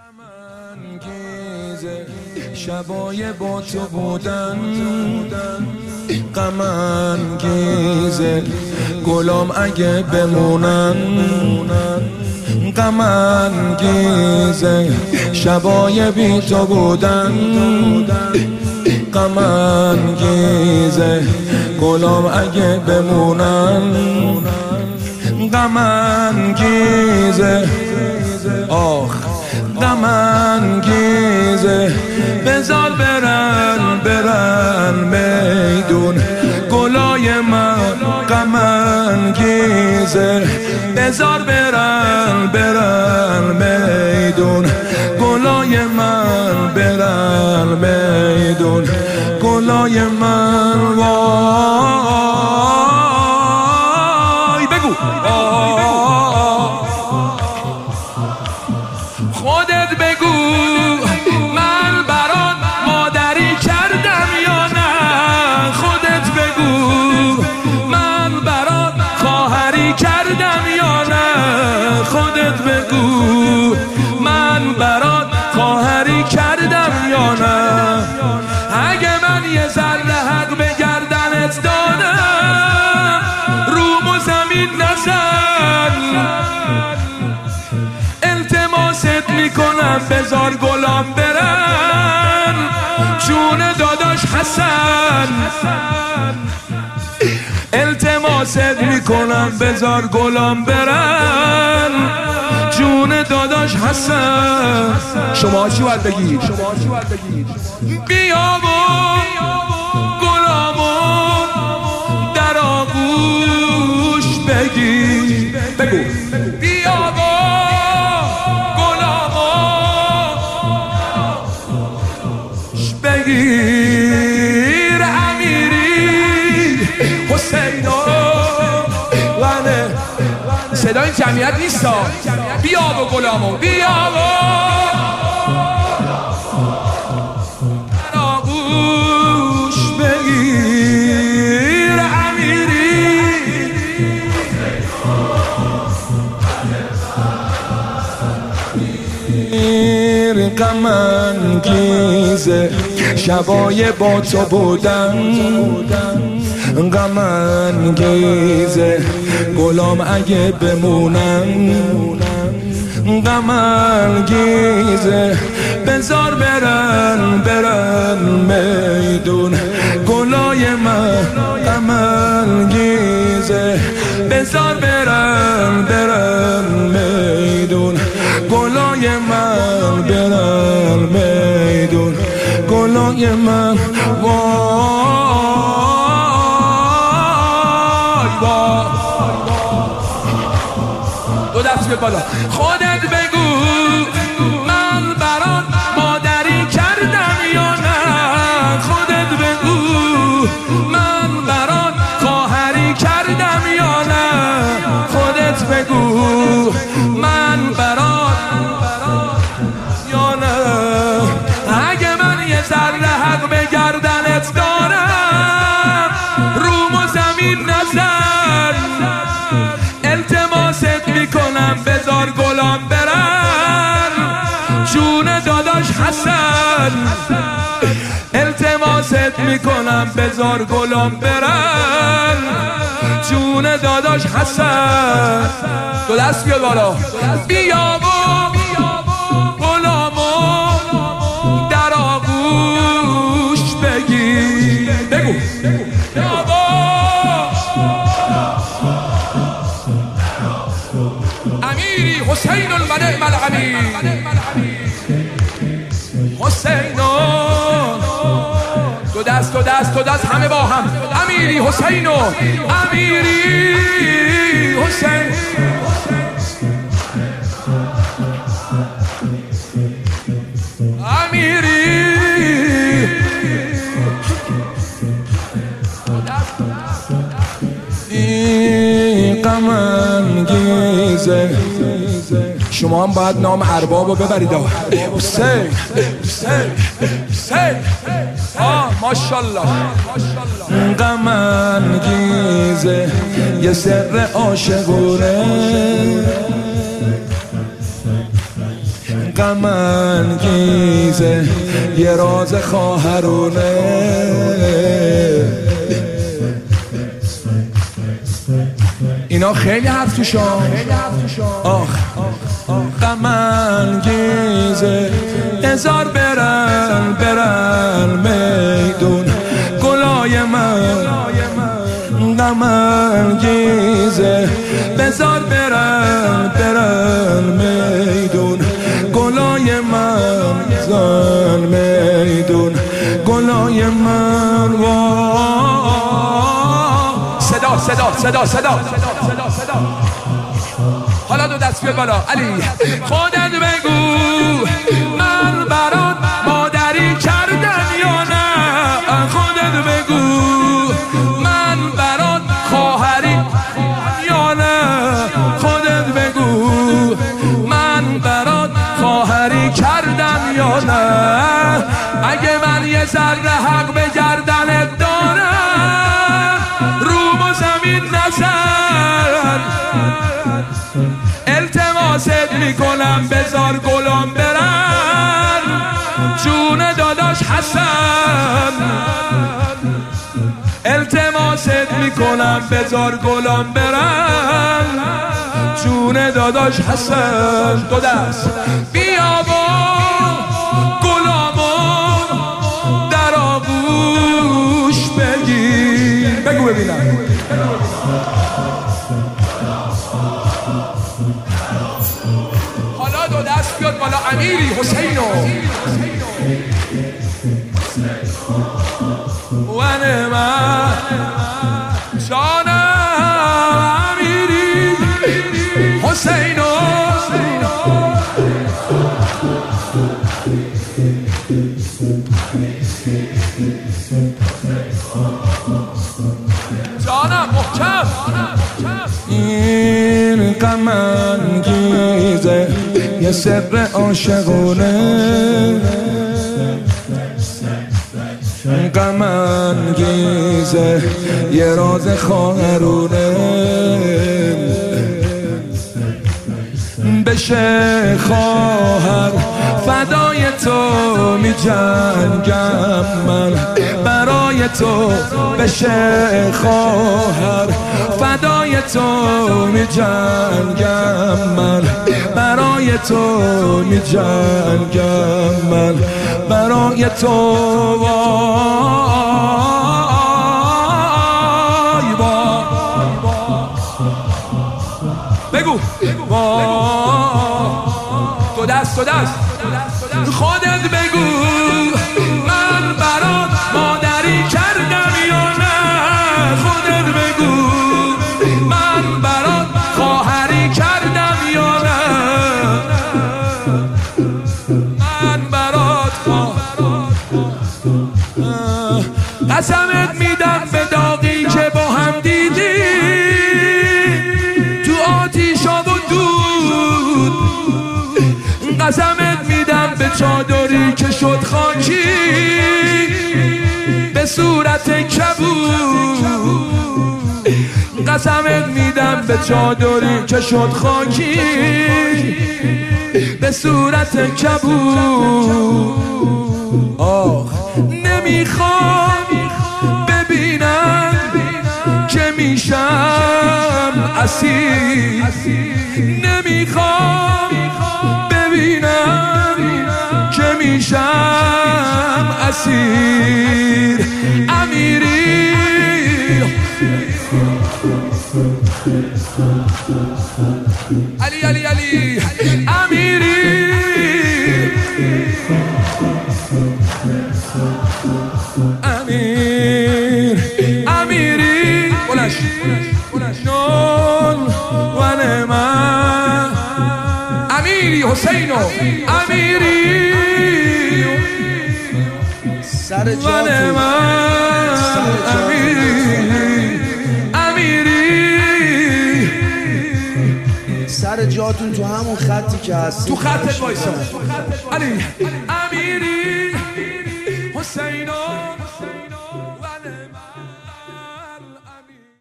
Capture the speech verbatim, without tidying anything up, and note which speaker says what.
Speaker 1: غم‌انگیزه شبای با تو بودن، غم‌انگیزه گلام اگه بمونن، غم‌انگیزه شبای بی تو بودن، غم‌انگیزه گلام اگه بمونن، غم‌انگیزه آخ غم‌انگیزه بذار برن برن میدون گلای من، غم‌انگیزه بذار برن برن میدون گلای من، برن میدون گلای من. وای بگو خودت بگو من برات مادری کردم یا نه، خودت بگو من برات خواهری کردم یا نه، خودت بگو من برات خواهری کردم یا نه. اگه من یه ذره حق به گردنت دادم روم و زمین نزن، التماست میکنم بذار گلام برن، جون داداش حسن التماست میکنم بذار گلام برن، جون داداش حسن. شما چی باید بگید؟ بیا و گلامون در آغوش بگیر، بگو بیا و گلامون بگیر، امیری حسین و غنه. صدا این جمعیت نیست ها. بیا و گلامو بیا و در آغوش بگیر، امیری غم‌انگیزه شبای با تو بودن، غم‌انگیزه گلام اگه بمونن، غم‌انگیزه بذار برن برن میدون گلای من، غم‌انگیزه بذار برن برن میدون گلای من، برن میدون گلای من. دو دست بیاد بالا. خودت بگو من برات مادری کردم یا نه، خودت بگو من برات خواهری کردم یا نه، خودت بگو من برات یا نه. اگه من یه ذره حق به گردنت دارم روم و زمین نزن، التماست میکنم بذار گلام برن، جون داداش حسن التماست میکنم بذار گلام برن، جون داداش حسن. دو دست بیاد بالا. بیا و گلامو در آغوش بگیر، بگو امیری حسین المنعم الامیر، حسین دو دست دو دست دو دست همه با هم، امیری حسین امیری حسین. امیری غم‌انگیزه شما هم باید نام اربابو ببرید. حسین حسین حسین آه ماشاءالله. غم‌انگیزه یه سر عاشقونه، غم انگیزه یه راز خواهرونه. اینا خیلی حرف توشا آخ غم انگیزه هزار برن برن میدون گلای من غم انگیزه بزار برن برن میدون گلای من زن میدون گلای من. صدا صدا صدا صدا صدا حالا دو دست بیاد بالا علی خودت بگو من برات مادری کردم یا نه. خودت بگو من برات خواهری یا نه. خودت بگو من برات خواهری کردم یا نه. اگه من یه ذره حق به گردنت دارم روم و زمین نزن التماست میکنم بذار گلام برن جون داداش حسن. التماست میکنم بذار گلام برن جون داداش حسن. دو دست بیا با گلامو در آغوش بگیر. بگو ببینم حالا دو دست بیاد بالا امیری حسینو ونه من جانم امیری حسینو جانم محکم. این غم انگیزه یه سر عاشقونه غم انگیزه یه راز خواهرونه. بشه خواهر فدای تو می جنگم من برای تو. بشه خواهر فدای تو می جنگم من برای تو می جنگم من برای تو. وای با بگو دو دست دو دست خودت بگو من برات مادری کردم یا نه. خودت بگو من برات خواهری کردم یا نه. من برات قسمت میدم به داغی که با هم دیدی تو آتیشا و دود. قسمت میدم به چادری که شد خاکی به صورت کبود. قسمت میدم به چادری که شد خاکی به صورت کبود. آه نمیخوام ببینم که میشم اسیر. نمیخوام ببینم که میشم اسیر. امیری علی علی علی امیری امیر امیری بلش نون ونه من امیری حسینو امیری
Speaker 2: سر ونه
Speaker 1: من امیری امیری
Speaker 2: سر جاتون تو همون خطی که هست
Speaker 1: تو خطت وایسا علی امیری حسینو